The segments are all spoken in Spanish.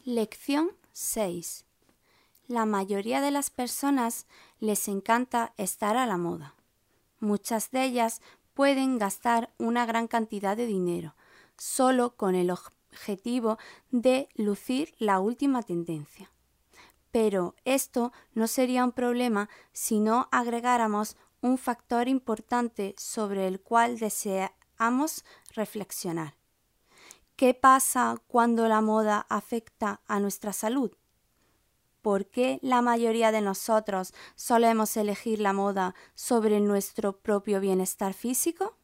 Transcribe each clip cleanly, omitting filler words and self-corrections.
Lección 6. La mayoría de las personas les encanta estar a la moda. Muchas de ellas pueden gastar una gran cantidad de dinero solo con el objetivo de lucir la última tendencia. Pero esto no sería un problema si no agregáramos un factor importante sobre el cual deseamos reflexionar. ¿Qué pasa cuando la moda afecta a nuestra salud? ¿Por qué la mayoría de nosotros solemos elegir la moda sobre nuestro propio bienestar físico?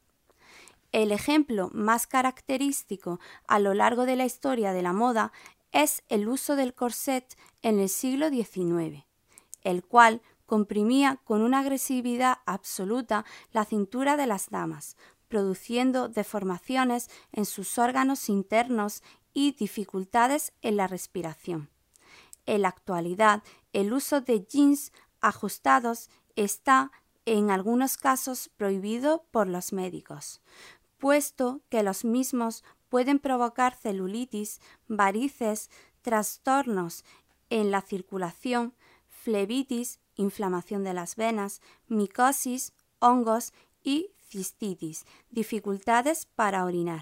El ejemplo más característico a lo largo de la historia de la moda es el uso del corset en el siglo XIX, el cual comprimía con una agresividad absoluta la cintura de las damas, produciendo deformaciones en sus órganos internos y dificultades en la respiración. En la actualidad, el uso de jeans ajustados está en algunos casos prohibido por los médicos, puesto que los mismos pueden provocar celulitis, varices, trastornos en la circulación, flebitis, inflamación de las venas, micosis, hongos y cistitis, dificultades para orinar.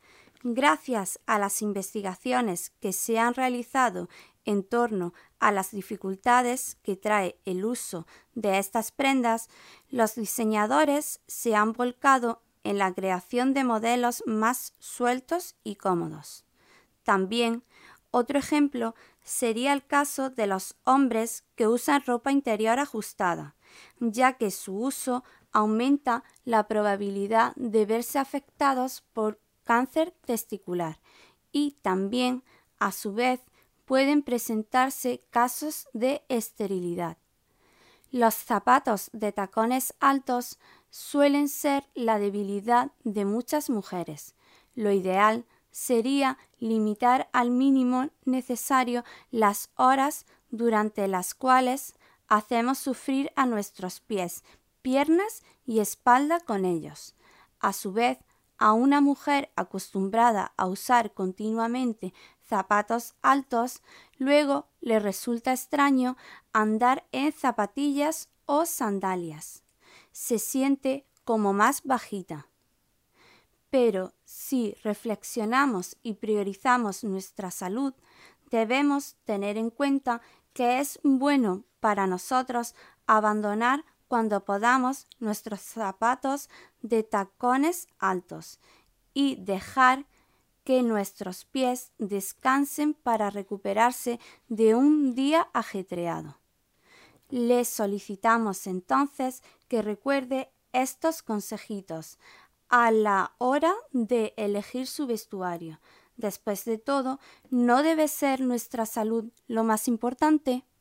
Gracias a las investigaciones que se han realizado en torno a las dificultades que trae el uso de estas prendas, los diseñadores se han volcado en la creación de modelos más sueltos y cómodos. También, otro ejemplo sería el caso de los hombres que usan ropa interior ajustada, ya que su uso aumenta la probabilidad de verse afectados por cáncer testicular y también, a su vez, pueden presentarse casos de esterilidad. Los zapatos de tacones altos suelen ser la debilidad de muchas mujeres. Lo ideal sería limitar al mínimo necesario las horas durante las cuales hacemos sufrir a nuestros pies, piernas y espalda con ellos. A su vez, a una mujer acostumbrada a usar continuamente zapatos altos, luego le resulta extraño andar en zapatillas o sandalias. Se siente como más bajita. Pero si reflexionamos y priorizamos nuestra salud, debemos tener en cuenta que es bueno para nosotros abandonar cuando podamos nuestros zapatos de tacones altos y dejar que nuestros pies descansen para recuperarse de un día ajetreado. Le solicitamos entonces que recuerde estos consejitos a la hora de elegir su vestuario. Después de todo, ¿no debe ser nuestra salud lo más importante?